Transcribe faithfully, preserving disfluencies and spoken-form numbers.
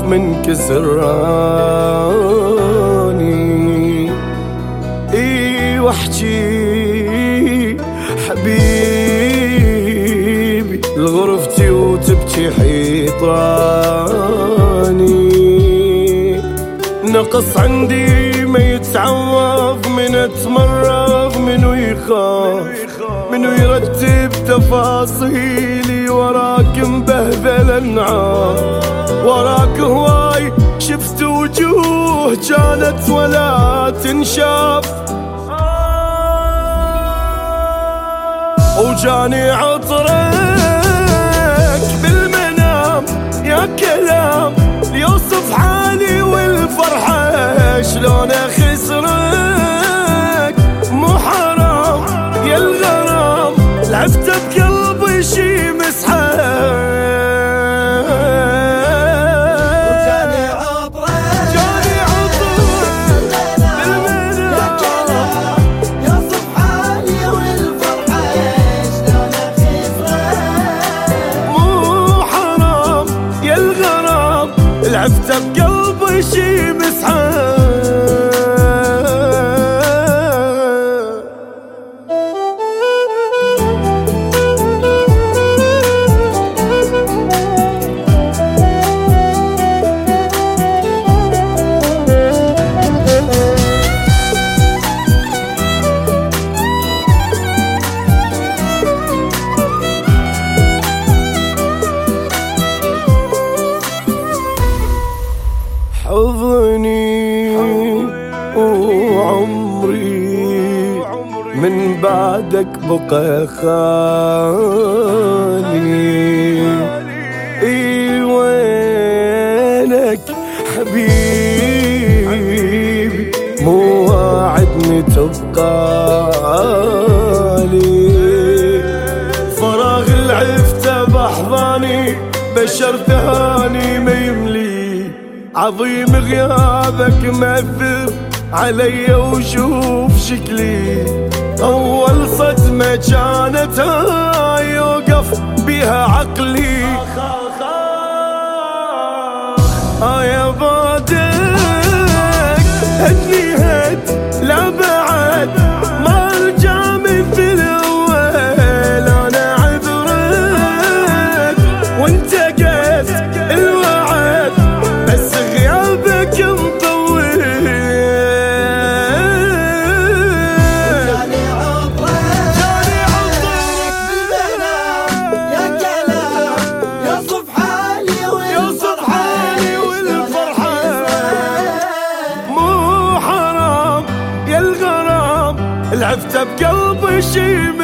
من كسراني. اي واحكي حبيبي لغرفتي وتبكي حيطاني. نقص عندي ما يتعوض، من اتمرغ منو يخاف، منو يرتب تفاصيلي وراك مبهذل النعام. وراك هواي شفت وجوه كانت ولا تنشاف، وجاني عطرك بالمنام يا كلام ليوصف حالي والفرحة شلون اخسرك. مو حرام يا الغرام لعبت بقلبي شي مسحة. وجاني عطرك جاني عطرك بالمنام يا كلام يوصف حالي والفرحة شلون اخسرك. مو حرام يا الغرام لعبت بقلبي شي مسحة. حضني وعمري من بعدك بقى خالي. اي وينك حبيبي مو واعدني تبقى لي. فراغ العفته باحضاني بشر ثاني ما يملي. عظيم غيابك مأثر علي وشوف شكلي. أول صدمة كانت هاي يوقف بها عقلي. يا بعدك هدني هد لا بعد ما ارجع مثل اول. انا عذرك وانت قست الوعد بس غيابك مطول. جاني عطرك جاني عطرك بالمنام يا كلام يوصف حالي والفرحة. مو حرام يا الغرام لعبت بقلبي شي